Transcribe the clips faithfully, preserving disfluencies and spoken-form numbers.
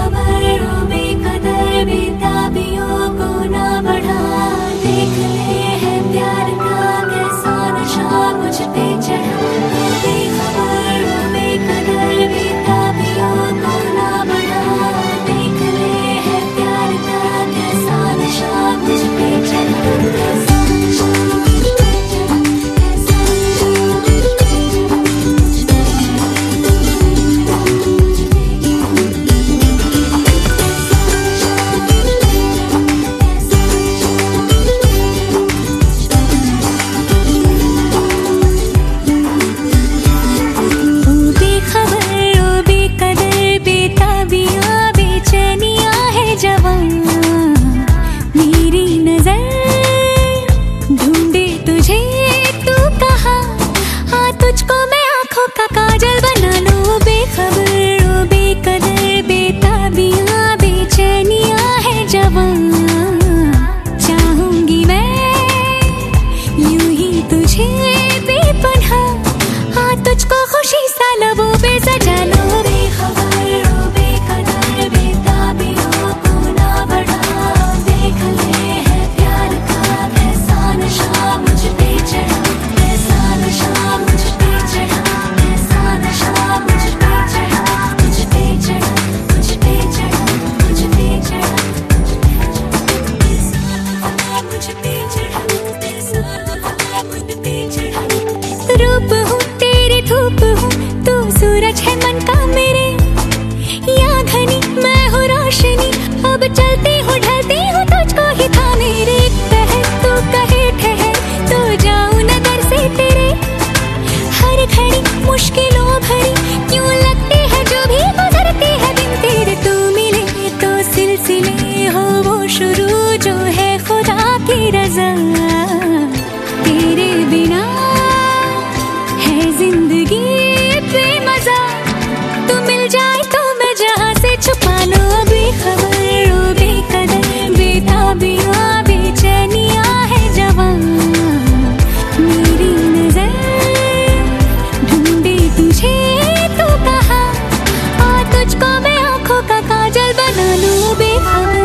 बेखबर ओ बेकदर बेताबियों को ना बढ़ा, देख ले है प्यार का कैसा नशा मुझ पे चढ़ा। बेखबर ओ बेकदर बेताबियों को ना बढ़ा, देख ले है प्यार का कैसा नशा मुझ पे चढ़ा। कैसा नशा मुझ पे चढ़ा, कैसा नशा मुझ पे चढ़ा, मुझ पे रूप हूँ तेरी धूप हूँ, तू सूरज है मन का मेरे, या घनी मैं हूँ रोशनी, अब चलती हूँ ढलती हूँ तुझको ही था मेरे। कहे तू कहे ठहर तो जाऊँ नजर से तेरे, हर घड़ी मुश्किलों भरी क्यों लगती है जो भी गुजरती है दिन तेरे। तू मिले तो सिलसिले हो वो शुरू जो है खुदा की रज़ा, तेरे बिना जिंदगी बेमज़ा, तू मिल जाए तो मैं जहाँ से छुपा लो। बेखबर ओ बेकदर बेताबियाँ बेचैनियाँ है जवां, मेरी नजर ढूंढे तुझे तू कहाँ, आ तुझको मैं आँखों का काजल बना लूँ। बेखबर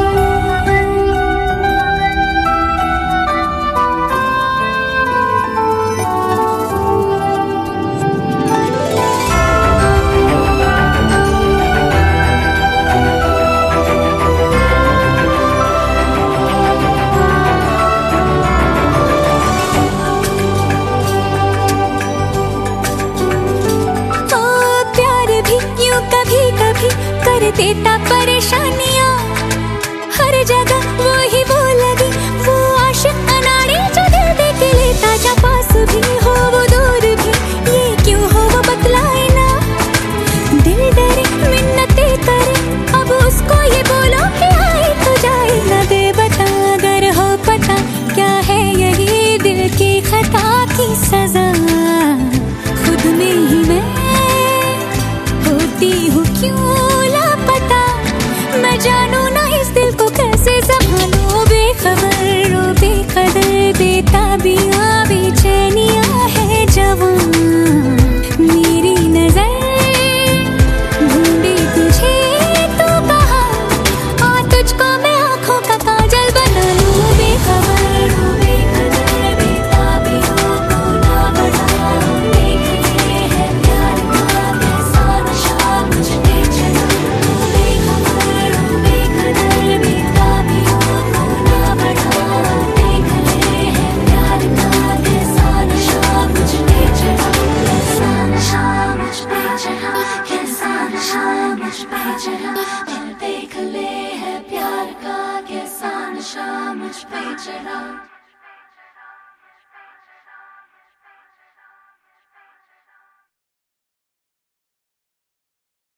कर देता परेशानियां, हर जगह वो ही वो लगी वो आशिक अनाड़ी जो दिल दे के लेता जा। पास भी हो वो दूर भी ये क्यों हो वो बतलाए ना, दिल डरे मिन्नतें करे अब उसको ये बोलो कि आए तो जाए ना। दे बता अगर हो पता क्या है यही दिल की खता की सजा, खुद में ही मैं होती हूँ क्यों लापता, मैं जानू ना इस दिल को कैसे संभालूं। बेखबर ओ बेकदर बेताबियाँ बेचैनियाँ है जवां, मेरी नजर ढूंढे तुझे तू कहाँ, आ तुझको मैं आँखों का काजल बना लूँ। बेखबर ओ बेकदर बेताबियों को ना बढ़ा, देख ले है प्यार का कैसा नशा मुझ पे चढ़ा। बेखबर ओ बेकदर बेताबियों को ना बढ़ा, देख ले है प्यार का कैसा नशा मुझ पे चढ़ा। कैसा नशा मुझ पे चढ़ा, कैसा नशा मुझ पे चढ़ा, देख ले है प्यार का कैसा नशा मुझ पे चढ़ा।